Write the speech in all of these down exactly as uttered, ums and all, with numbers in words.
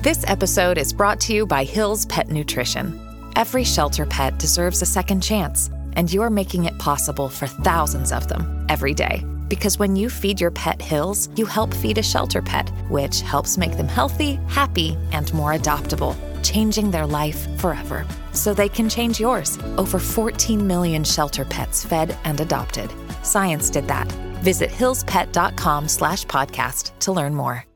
This episode is brought to you by Hill's Pet Nutrition. Every shelter pet deserves a second chance, and you're making it possible for thousands of them every day. Because when you feed your pet Hill's, you help feed a shelter pet, which helps make them healthy, happy, and more adoptable, changing their life forever. So they can change yours. Over fourteen million shelter pets fed and adopted. Science did that. Visit hillspet.com slash podcast to learn more.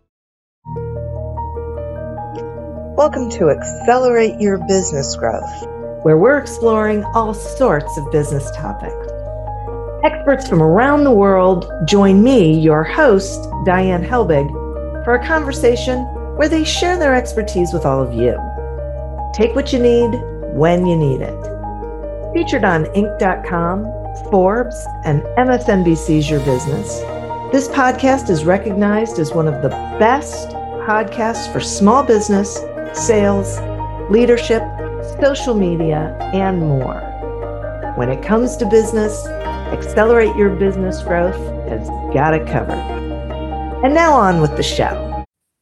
Welcome to Accelerate Your Business Growth, where we're exploring all sorts of business topics. Experts from around the world join me, your host, Diane Helbig, for a conversation where they share their expertise with all of you. Take what you need when you need it. Featured on Inc dot com, Forbes, and M S N B C's Your Business, this podcast is recognized as one of the best podcasts for small business, sales, leadership, social media, and more. When it comes to business, Accelerate Your Business Growth has got it covered. And now on with the show.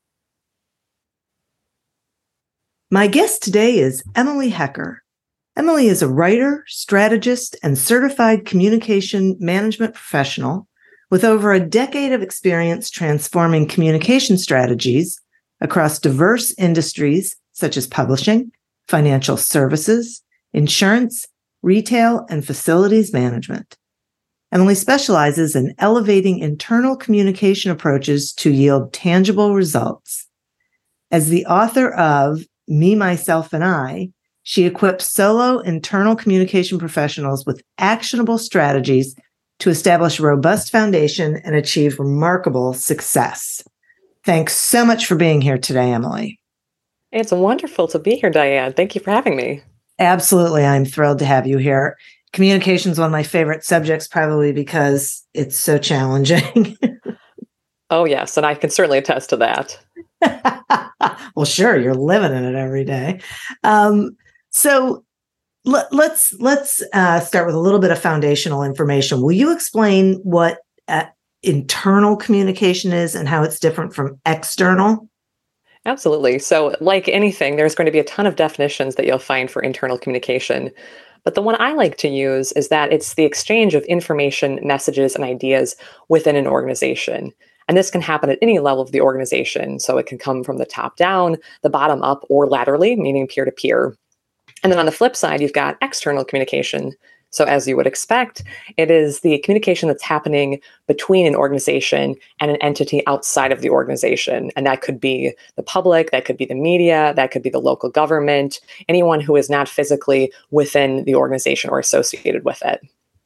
My guest today is Emily Hecker. Emily is a writer, strategist, and certified communication management professional with over a decade of experience transforming communication strategies across diverse industries such as publishing, financial services, insurance, retail, and facilities management. Emily specializes in elevating internal communication approaches to yield tangible results. As the author of Me, Myself, and I, she equips solo internal communication professionals with actionable strategies to establish a robust foundation and achieve remarkable success. Thanks so much for being here today, Emily. It's wonderful to be here, Diane. Thank you for having me. Absolutely. I'm thrilled to have you here. Communication is one of my favorite subjects, probably because it's so challenging. Oh, yes. And I can certainly attest to that. Well, sure. You're living in it every day. Um, so let, let's let's uh, start with a little bit of foundational information. Will you explain what uh, internal communication is and how it's different from external? Absolutely. So like anything, there's going to be a ton of definitions that you'll find for internal communication. But the one I like to use is that it's the exchange of information, messages, and ideas within an organization. And this can happen at any level of the organization. So it can come from the top down, the bottom up, or laterally, meaning peer to peer. And then on the flip side, you've got external communication. So as you would expect, it is the communication that's happening between an organization and an entity outside of the organization. And that could be the public, that could be the media, that could be the local government, anyone who is not physically within the organization or associated with it.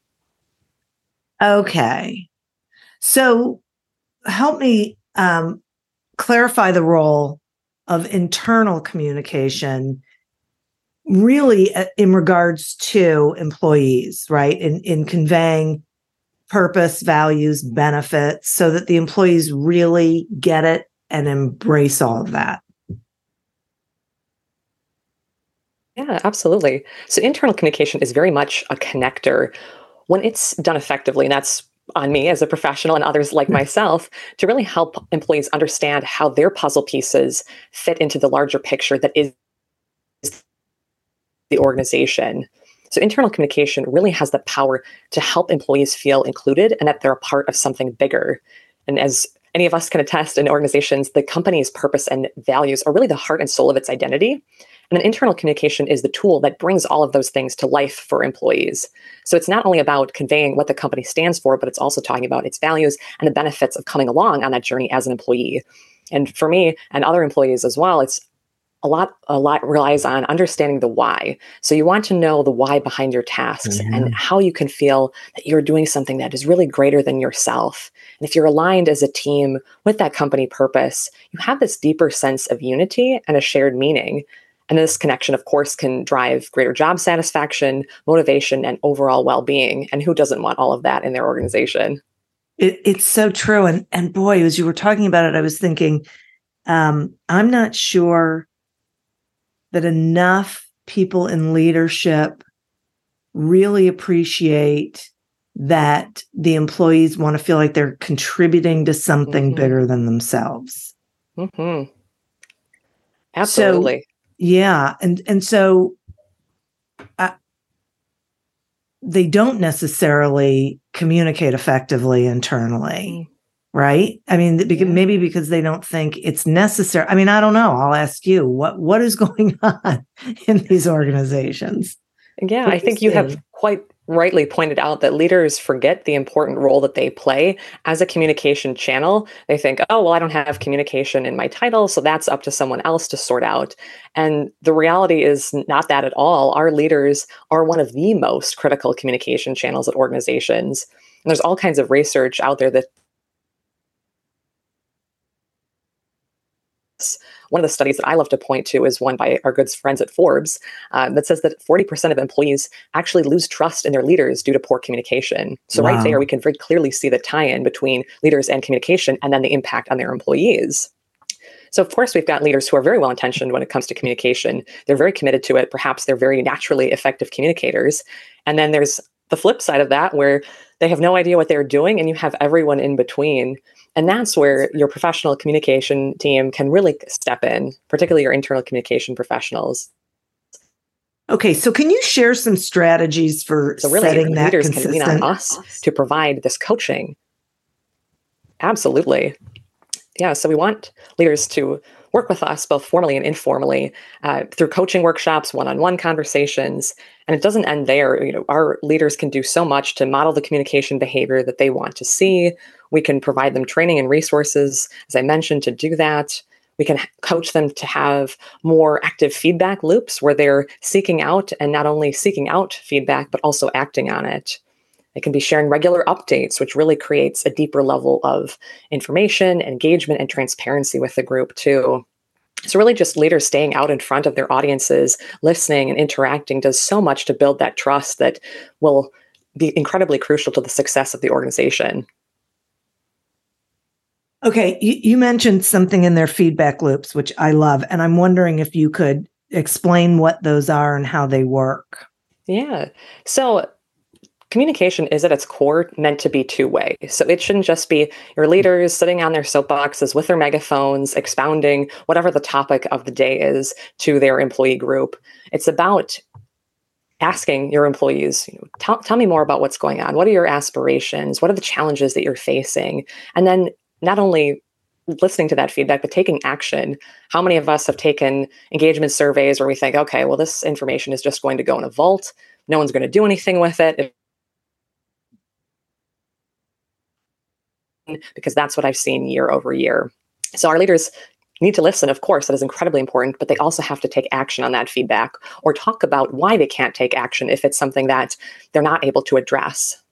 Okay. So help me um, clarify the role of internal communication really in regards to employees, right? In, in conveying purpose, values, benefits, so that the employees really get it and embrace all of that. Yeah, absolutely. So internal communication is very much a connector when it's done effectively, and that's on me as a professional and others like myself to really help employees understand how their puzzle pieces fit into the larger picture that is the organization. So internal communication really has the power to help employees feel included and that they're a part of something bigger. And as any of us can attest in organizations, the company's purpose and values are really the heart and soul of its identity. And then internal communication is the tool that brings all of those things to life for employees. So it's not only about conveying what the company stands for, but it's also talking about its values and the benefits of coming along on that journey as an employee. And for me and other employees as well, it's A lot, a lot relies on understanding the why. So you want to know the why behind your tasks mm-hmm. and how you can feel that you're doing something that is really greater than yourself. And if you're aligned as a team with that company purpose, you have this deeper sense of unity and a shared meaning. And this connection, of course, can drive greater job satisfaction, motivation, and overall well-being. And who doesn't want all of that in their organization? It, it's so true. And, and boy, as you were talking about it, I was thinking, um, I'm not sure that enough people in leadership really appreciate that the employees want to feel like they're contributing to something mm-hmm. bigger than themselves. Mm-hmm. Absolutely. So, yeah. And, and so uh, they don't necessarily communicate effectively internally. Mm. Right? I mean, because, yeah. maybe because they don't think it's necessary. I mean, I don't know. I'll ask you, what what is going on in these organizations? Yeah, I think you have quite rightly pointed out that leaders forget the important role that they play as a communication channel. They think, oh, well, I don't have communication in my title, so that's up to someone else to sort out. And the reality is not that at all. Our leaders are one of the most critical communication channels at organizations. And there's all kinds of research out there that one of the studies that I love to point to is one by our good friends at Forbes uh, that says that forty percent of employees actually lose trust in their leaders due to poor communication. So wow. Right there, we can very clearly see the tie-in between leaders and communication and then the impact on their employees. So of course, we've got leaders who are very well-intentioned when it comes to communication. They're very committed to it. Perhaps they're very naturally effective communicators. And then there's the flip side of that where they have no idea what they're doing and you have everyone in between. And that's where your professional communication team can really step in, particularly your internal communication professionals. Okay, so can you share some strategies for so really, setting that leaders consistent? Can lean on us to provide this coaching. Absolutely. Yeah, so we want leaders to work with us both formally and informally uh, through coaching workshops, one-on-one conversations. And it doesn't end there. You know, our leaders can do so much to model the communication behavior that they want to see. We can provide them training and resources, as I mentioned, to do that. We can coach them to have more active feedback loops where they're seeking out and not only seeking out feedback, but also acting on it. They can be sharing regular updates, which really creates a deeper level of information, engagement, and transparency with the group too. So really just leaders staying out in front of their audiences, listening and interacting does so much to build that trust that will be incredibly crucial to the success of the organization. Okay, you, you mentioned something in their feedback loops, which I love, and I'm wondering if you could explain what those are and how they work. Yeah. So communication is at its core meant to be two-way. So it shouldn't just be your leaders sitting on their soapboxes with their megaphones, expounding whatever the topic of the day is to their employee group. It's about asking your employees, you know, tell, tell me more about what's going on. What are your aspirations? What are the challenges that you're facing? And then not only listening to that feedback, but taking action. How many of us have taken engagement surveys where we think, okay, well, this information is just going to go in a vault. No one's going to do anything with it. Because that's what I've seen year over year. So our leaders need to listen, of course, that is incredibly important, but they also have to take action on that feedback or talk about why they can't take action if it's something that they're not able to address.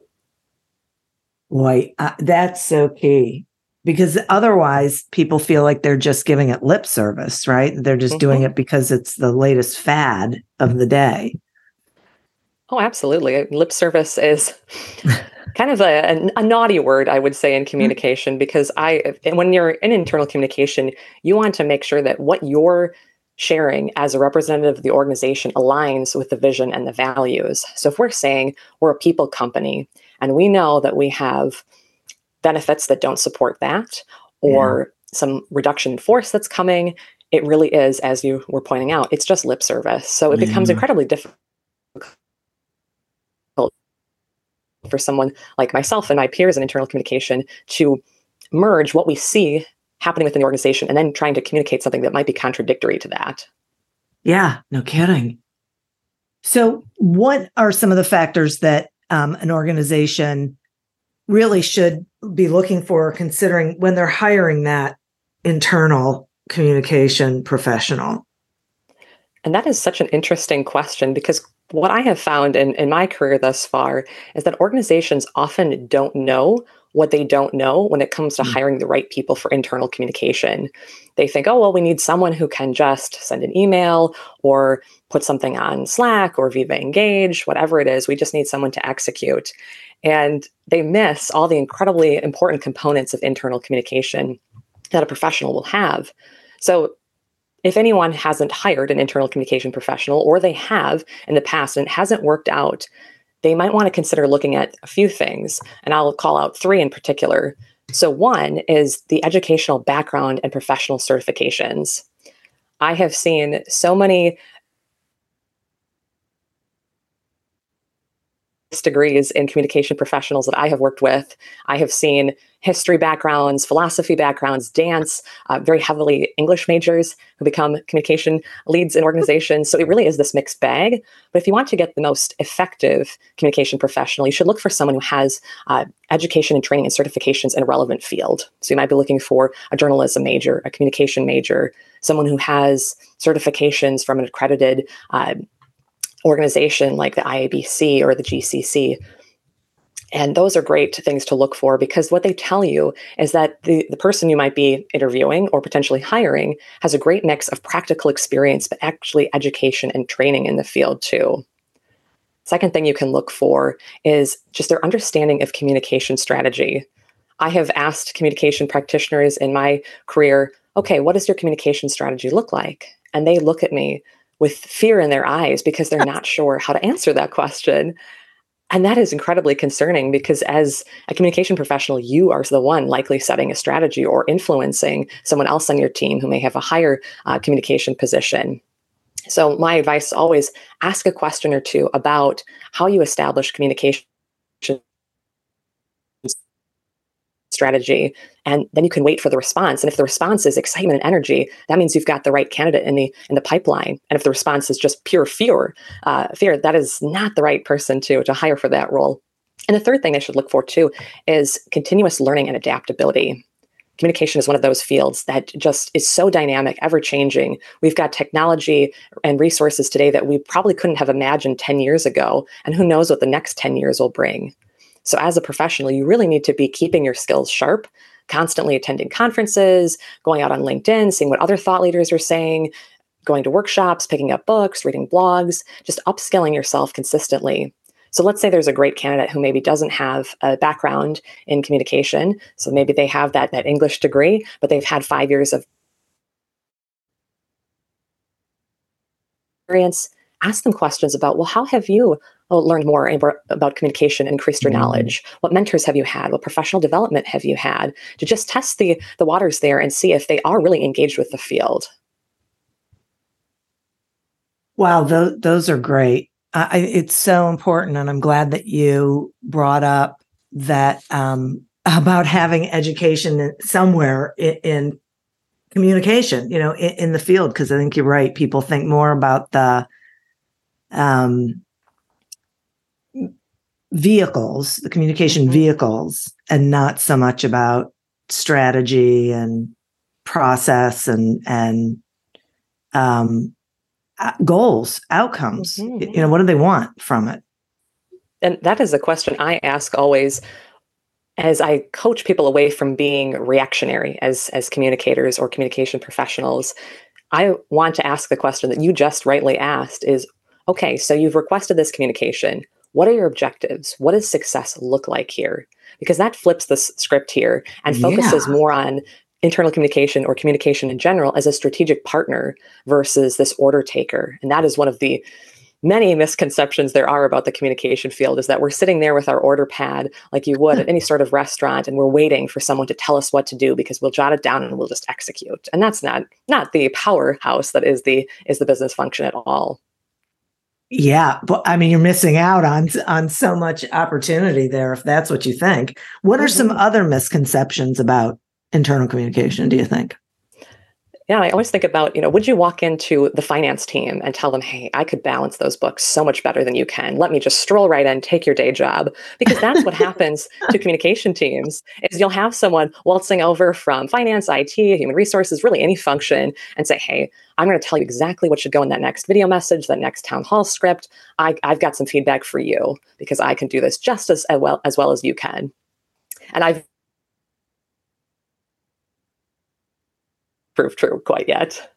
Boy, uh, that's so key. Because otherwise, people feel like they're just giving it lip service, right? They're just mm-hmm. doing it because it's the latest fad of the day. Oh, absolutely. Lip service is kind of a, a, a naughty word, I would say, in communication, mm-hmm. because I, when you're in internal communication, you want to make sure that what you're sharing as a representative of the organization aligns with the vision and the values. So if we're saying we're a people company and we know that we have benefits that don't support that, or yeah. some reduction in force that's coming, it really is, as you were pointing out, it's just lip service. So it yeah. becomes incredibly difficult for someone like myself and my peers in internal communication to merge what we see happening within the organization and then trying to communicate something that might be contradictory to that. Yeah, no kidding. So what are some of the factors that um, an organization really should be looking for or considering when they're hiring that internal communication professional? And that is such an interesting question, because what I have found in, in my career thus far is that organizations often don't know what they don't know when it comes to mm. hiring the right people for internal communication. They think, oh, well, we need someone who can just send an email or put something on Slack or Viva Engage, whatever it is. We just need someone to execute. And they miss all the incredibly important components of internal communication that a professional will have. So if anyone hasn't hired an internal communication professional, or they have in the past and it hasn't worked out, they might want to consider looking at a few things. And I'll call out three in particular. So one is the educational background and professional certifications. I have seen so many degrees in communication professionals that I have worked with. I have seen history backgrounds, philosophy backgrounds, dance, uh, very heavily English majors who become communication leads in organizations. So it really is this mixed bag. But if you want to get the most effective communication professional, you should look for someone who has uh, education and training and certifications in a relevant field. So you might be looking for a journalism major, a communication major, someone who has certifications from an accredited uh, organization like the I A B C or the G C C. And those are great things to look for because what they tell you is that the, the person you might be interviewing or potentially hiring has a great mix of practical experience, but actually education and training in the field too. Second thing you can look for is just their understanding of communication strategy. I have asked communication practitioners in my career, okay, what does your communication strategy look like? And they look at me with fear in their eyes because they're not sure how to answer that question. And that is incredibly concerning because as a communication professional, you are the one likely setting a strategy or influencing someone else on your team who may have a higher uh, communication position. So my advice is always ask a question or two about how you establish communication strategy, and then you can wait for the response. And if the response is excitement and energy, that means you've got the right candidate in the in the pipeline. And if the response is just pure fear, uh, fear, that is not the right person to to hire for that role. And the third thing they should look for too is continuous learning and adaptability. Communication is one of those fields that just is so dynamic, ever changing. We've got technology and resources today that we probably couldn't have imagined ten years ago. And who knows what the next ten years will bring. So as a professional, you really need to be keeping your skills sharp, constantly attending conferences, going out on LinkedIn, seeing what other thought leaders are saying, going to workshops, picking up books, reading blogs, just upskilling yourself consistently. So let's say there's a great candidate who maybe doesn't have a background in communication. So maybe they have that, that English degree, but they've had five years of experience. Ask them questions about, well, how have you learned more about communication, increased your knowledge? What mentors have you had? What professional development have you had? To just test the, the waters there and see if they are really engaged with the field. Wow, those, those are great. I, it's so important. And I'm glad that you brought up that um, about having education somewhere in, in communication, you know, in, in the field, because I think you're right. People think more about the um, vehicles, the communication mm-hmm. vehicles, and not so much about strategy and process and, and um, goals, outcomes. Mm-hmm. You know, what do they want from it? And that is a question I ask always as I coach people away from being reactionary as, as communicators or communication professionals. I want to ask the question that you just rightly asked is, okay, so you've requested this communication. What are your objectives? What does success look like here? Because that flips the script here and focuses yeah. more on internal communication or communication in general as a strategic partner versus this order taker. And that is one of the many misconceptions there are about the communication field, is that we're sitting there with our order pad like you would at any sort of restaurant, and we're waiting for someone to tell us what to do because we'll jot it down and we'll just execute. And that's not not the powerhouse that is the is the business function at all. Yeah, but I mean, you're missing out on on so much opportunity there if that's what you think. What are some other misconceptions about internal communication, do you think? Yeah, I always think about, you know, would you walk into the finance team and tell them, hey, I could balance those books so much better than you can. Let me just stroll right in, take your day job. Because that's what happens to communication teams, is you'll have someone waltzing over from finance, I T, human resources, really any function, and say, hey, I'm going to tell you exactly what should go in that next video message, that next town hall script. I, I've got some feedback for you because I can do this just as well as well as you can. And I've proved true quite yet.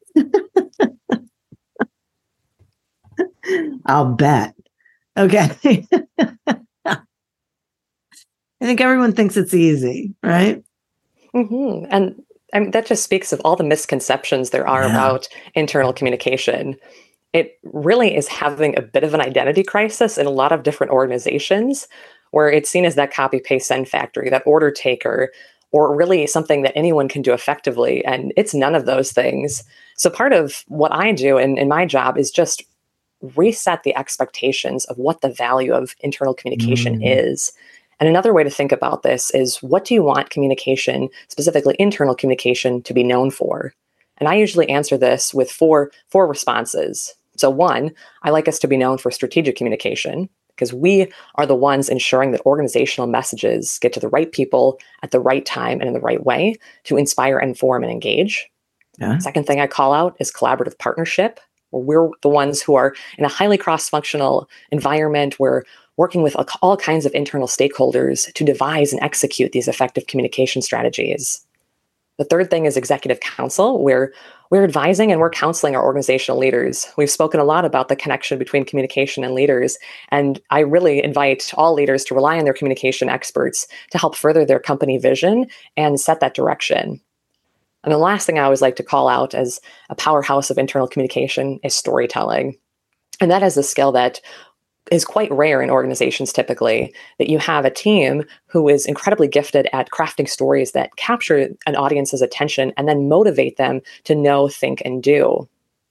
I'll bet. Okay. I think everyone thinks it's easy, right? Mm-hmm. And I mean, that just speaks of all the misconceptions there are yeah. about internal communication. It really is having a bit of an identity crisis in a lot of different organizations, where it's seen as that copy, paste, send factory, that order taker, or really something that anyone can do effectively. And it's none of those things. So part of what I do in, in my job is just reset the expectations of what the value of internal communication mm. is. And another way to think about this is, what do you want communication, specifically internal communication, to be known for? And I usually answer this with four, four responses. So one, I like us to be known for strategic communication, because we are the ones ensuring that organizational messages get to the right people at the right time and in the right way to inspire, inform, and engage. Yeah. Second thing I call out is collaborative partnership, where we're the ones who are in a highly cross-functional environment. We're working with all kinds of internal stakeholders to devise and execute these effective communication strategies. The third thing is executive counsel, where we're advising and we're counseling our organizational leaders. We've spoken a lot about the connection between communication and leaders, and I really invite all leaders to rely on their communication experts to help further their company vision and set that direction. And the last thing I always like to call out as a powerhouse of internal communication is storytelling. And that is a skill that is quite rare in organizations typically, that you have a team who is incredibly gifted at crafting stories that capture an audience's attention and then motivate them to know, think, and do.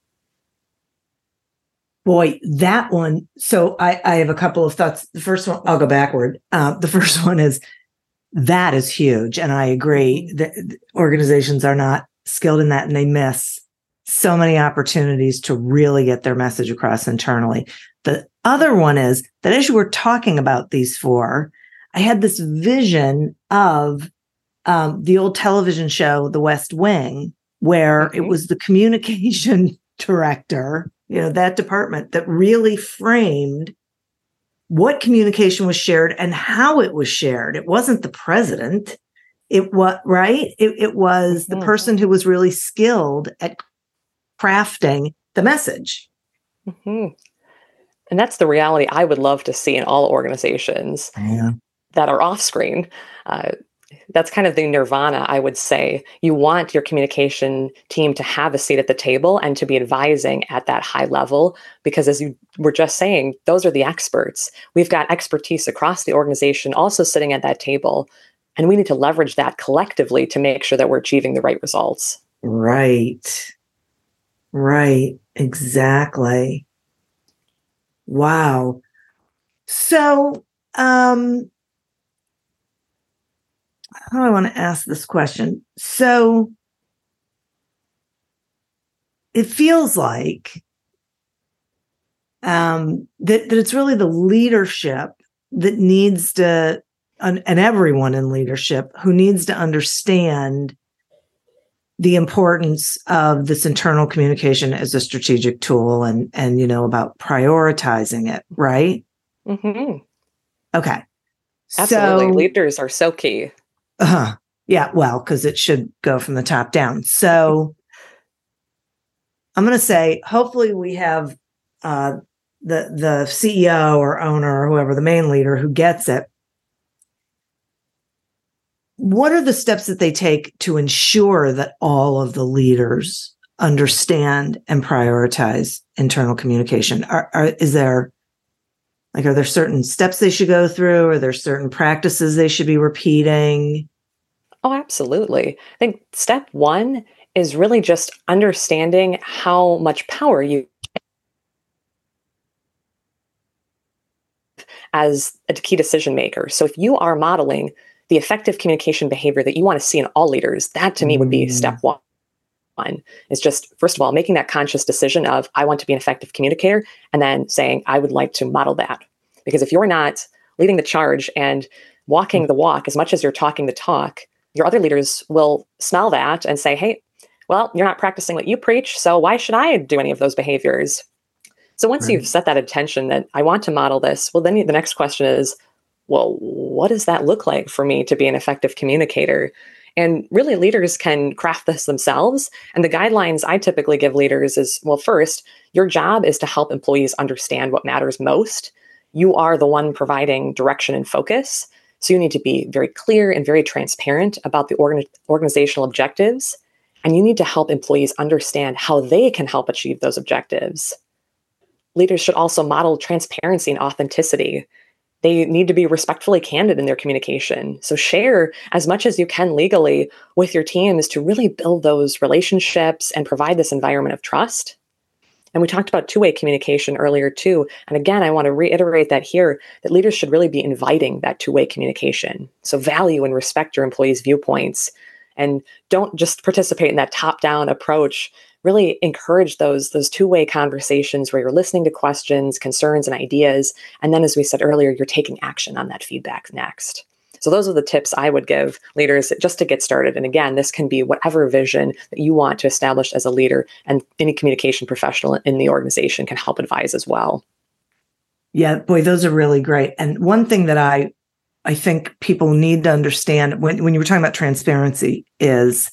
Boy, that one. So I, I have a couple of thoughts. The first one, I'll go backward. Uh, the first one is, that is huge. And I agree that organizations are not skilled in that, and they miss so many opportunities to really get their message across internally. The other one is that as you were talking about these four, I had this vision of um, the old television show, The West Wing, where mm-hmm. it was the communication director, you know, that department that really framed what communication was shared and how it was shared. It wasn't the president. It was, right? It, it was mm-hmm. the person who was really skilled at crafting the message. Mm-hmm. And that's the reality I would love to see in all organizations yeah. that are off screen. Uh, that's kind of the nirvana, I would say. You want your communication team to have a seat at the table and to be advising at that high level, because as you were just saying, those are the experts. We've got expertise across the organization also sitting at that table, and we need to leverage that collectively to make sure that we're achieving the right results. Right. Right. Exactly. Wow. So, um, how do I want to ask this question? So, it feels like um, that, that it's really the leadership that needs to, and, and everyone in leadership who needs to understand the importance of this internal communication as a strategic tool, and, and, you know, about prioritizing it, right? Mm-hmm. Okay. Absolutely. So, leaders are so key. Uh, yeah, well, because it should go from the top down. So I'm going to say, hopefully we have uh, the, the C E O or owner or whoever, the main leader who gets it. What are the steps that they take to ensure that all of the leaders understand and prioritize internal communication? Are, are, is there, like, are there certain steps they should go through? Are there certain practices they should be repeating? Oh, absolutely. I think step one is really just understanding how much power you as a key decision maker. So if you are modeling the effective communication behavior that you want to see in all leaders, that to me would be step one. One is just, first of all, making that conscious decision of, I want to be an effective communicator, and then saying, I would like to model that. Because if you're not leading the charge and walking the walk as much as you're talking the talk, your other leaders will smell that and say, hey, well, you're not practicing what you preach, so why should I do any of those behaviors? So once right. you've set that intention that I want to model this, well, then the next question is, well, what does that look like for me to be an effective communicator? And really, leaders can craft this themselves. And the guidelines I typically give leaders is, well, first, your job is to help employees understand what matters most. You are the one providing direction and focus. So you need to be very clear and very transparent about the organ- organizational objectives. And you need to help employees understand how they can help achieve those objectives. Leaders should also model transparency and authenticity. they need to be respectfully candid in their communication. So share as much as you can legally with your teams to really build those relationships and provide this environment of trust. And we talked about two-way communication earlier too. And again, I want to reiterate that here, that leaders should really be inviting that two-way communication. So value and respect your employees' viewpoints, and don't just participate in that top-down approach. Really encourage those, those two-way conversations where you're listening to questions, concerns, and ideas. And then, as we said earlier, you're taking action on that feedback next. So those are the tips I would give leaders just to get started. And again, this can be whatever vision that you want to establish as a leader, and any communication professional in the organization can help advise as well. Yeah, boy, those are really great. And one thing that I I think people need to understand when, when you were talking about transparency is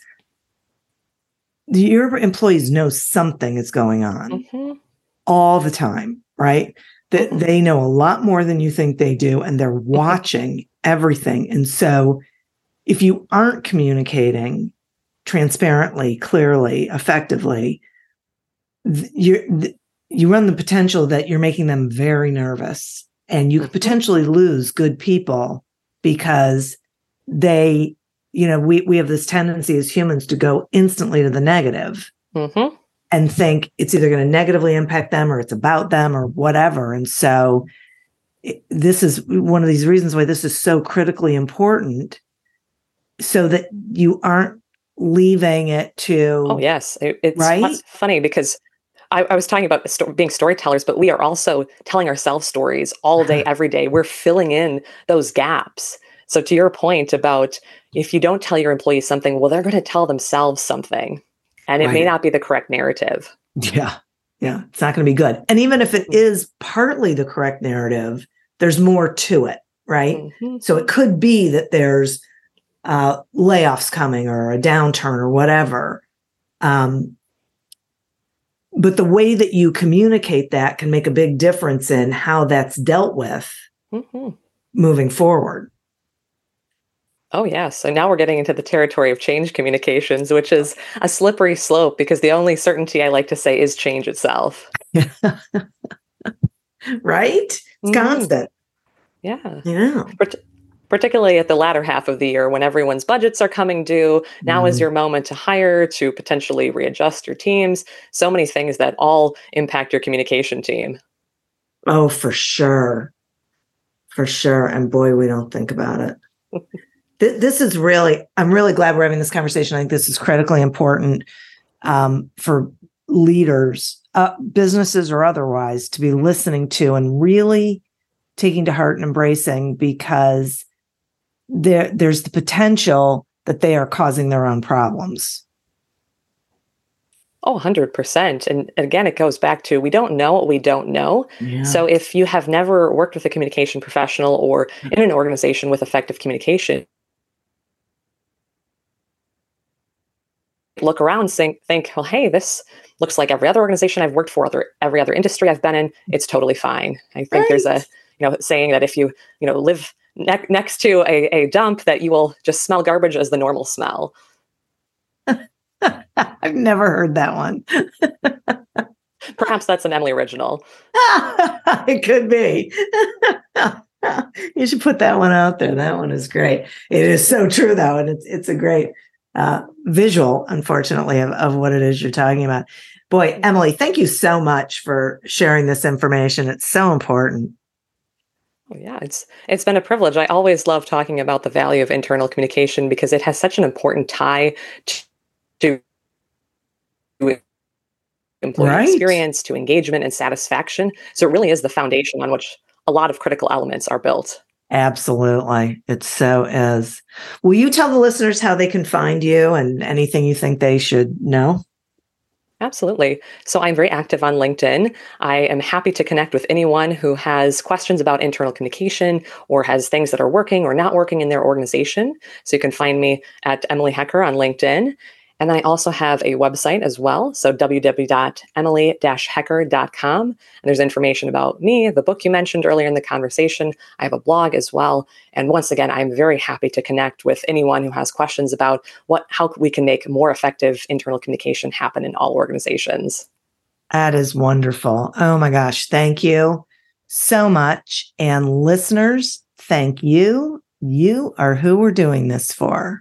your employees know something is going on mm-hmm. all the time, right? That mm-hmm. they know a lot more than you think they do, and they're watching mm-hmm. everything. And so if you aren't communicating transparently, clearly, effectively, you you run the potential that you're making them very nervous, and you could potentially lose good people because they, you know, we, we have this tendency as humans to go instantly to the negative mm-hmm. and think it's either going to negatively impact them or it's about them or whatever. And so it, this is one of these reasons why this is so critically important, so that you aren't leaving it to. Oh, yes. It, it's right? funny because I, I was talking about sto- being storytellers, but we are also telling ourselves stories all day, every day. We're filling in those gaps. So to your point about if you don't tell your employees something, well, they're going to tell themselves something, and it right. may not be the correct narrative. Yeah. Yeah. It's not going to be good. And even if it is partly the correct narrative, there's more to it, right? Mm-hmm. So it could be that there's uh, layoffs coming or a downturn or whatever. Um, but the way that you communicate that can make a big difference in how that's dealt with mm-hmm. moving forward. Oh, yes. So now we're getting into the territory of change communications, which is a slippery slope, because the only certainty I like to say is change itself. Right? It's mm-hmm. constant. Yeah. Yeah. But particularly at the latter half of the year when everyone's budgets are coming due. Now mm. is your moment to hire, to potentially readjust your teams. So many things that all impact your communication team. Oh, for sure. For sure. And boy, we don't think about it. Th- this is really, I'm really glad we're having this conversation. I think this is critically important um, for leaders, uh, businesses or otherwise, to be listening to and really taking to heart and embracing, because there, there's the potential that they are causing their own problems. Oh, one hundred percent. And again, it goes back to, we don't know what we don't know. Yeah. So if you have never worked with a communication professional or in an organization with effective communication, look around and think, think, well, hey, this looks like every other organization I've worked for, other, every other industry I've been in. It's totally fine. I think right. there's a, you know, saying that if you, you know, live ne- next to a, a dump, that you will just smell garbage as the normal smell. I've never heard that one. Perhaps that's an Emily original. It could be. You should put that one out there. That one is great. It is so true, though, and it's it's a great uh, visual, unfortunately, of, of what it is you're talking about. Boy, Emily, thank you so much for sharing this information. It's so important. Oh, yeah, it's it's been a privilege. I always love talking about the value of internal communication because it has such an important tie to, to employee right. experience, to engagement and satisfaction. So it really is the foundation on which a lot of critical elements are built. Absolutely. It so is. Will you tell the listeners how they can find you and anything you think they should know? Absolutely. So I'm very active on LinkedIn. I am happy to connect with anyone who has questions about internal communication or has things that are working or not working in their organization. So you can find me at Emily Hecker on LinkedIn. And then I also have a website as well. So w w w dot emily dash hecker dot com. And there's information about me, the book you mentioned earlier in the conversation. I have a blog as well. And once again, I'm very happy to connect with anyone who has questions about what, how we can make more effective internal communication happen in all organizations. That is wonderful. Oh my gosh. Thank you so much. And listeners, thank you. You are who we're doing this for.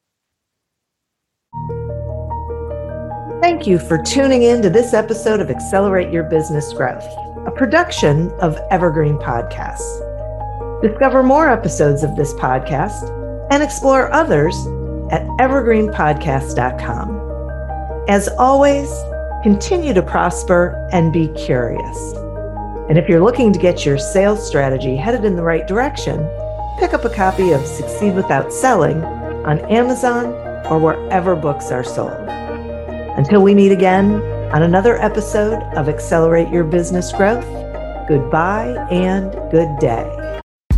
Thank you for tuning in to this episode of Accelerate Your Business Growth, a production of Evergreen Podcasts. Discover more episodes of this podcast and explore others at evergreen podcast dot com. As always, continue to prosper and be curious. And if you're looking to get your sales strategy headed in the right direction, pick up a copy of Succeed Without Selling on Amazon or wherever books are sold. Until we meet again on another episode of Accelerate Your Business Growth, goodbye and good day.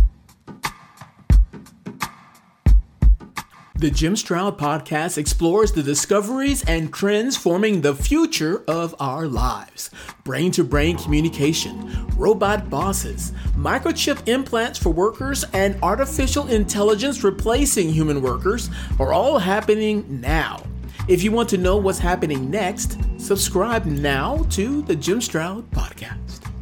The Jim Stroud Podcast explores the discoveries and trends forming the future of our lives. Brain-to-brain communication, robot bosses, microchip implants for workers, and artificial intelligence replacing human workers are all happening now. If you want to know what's happening next, subscribe now to the Jim Stroud Podcast.